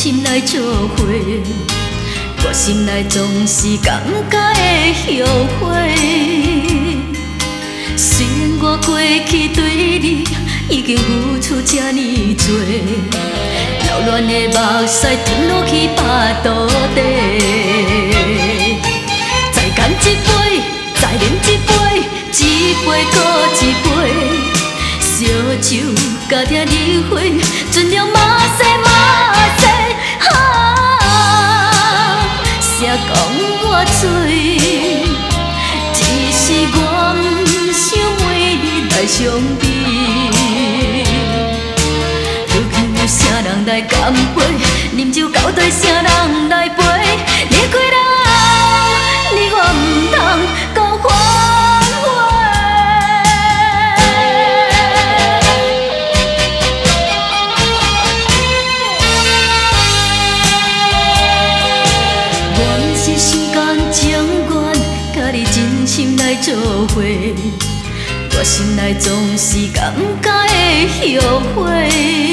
心来做伙，我心内总是感觉会后悔。虽然我过去对你已经付出这呢多，流恋的目屎吞落去巴肚底。再干一杯，再饮一杯，一杯搁一杯。烧酒甲听离婚，尽量马西马西。谁讲我醉？只是我不想为你来伤悲。如今有啥人来干杯？啉酒交代啥人来陪？离开人后，你我不通讲反悔。我是心甘情愿，甲你真心来做伙。我心内总是感觉会后悔。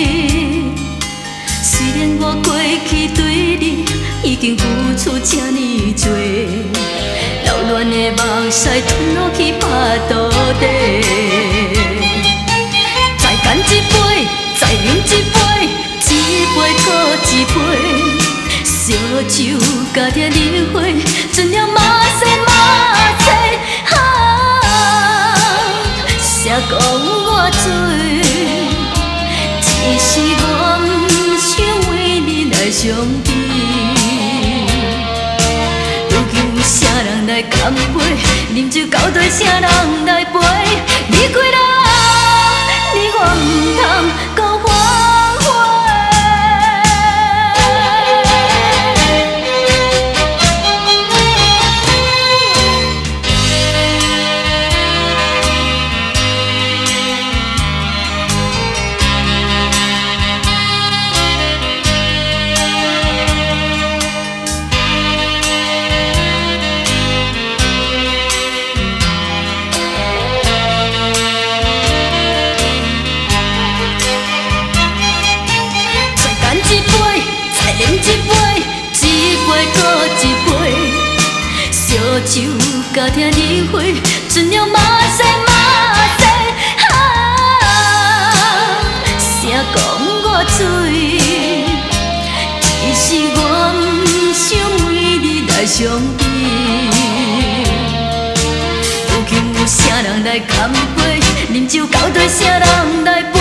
虽然我过去对你已经付出这呢多，流恋的目屎吞落去巴肚底。再干一杯，再饮一杯，一杯搁一杯。烧酒甲听离婚，尽量马西马西。谁讲我醉？只是我不想为你来伤悲。如今有啥人来干杯？啉酒交代啥人来陪？离开人后，你我不通讲反悔。饮一杯，一杯搁一杯。烧酒甲听离婚，尽量马西马西。谁讲我醉？只是我不想为你来伤悲。如今有啥人来干杯？啉酒交代啥人来陪？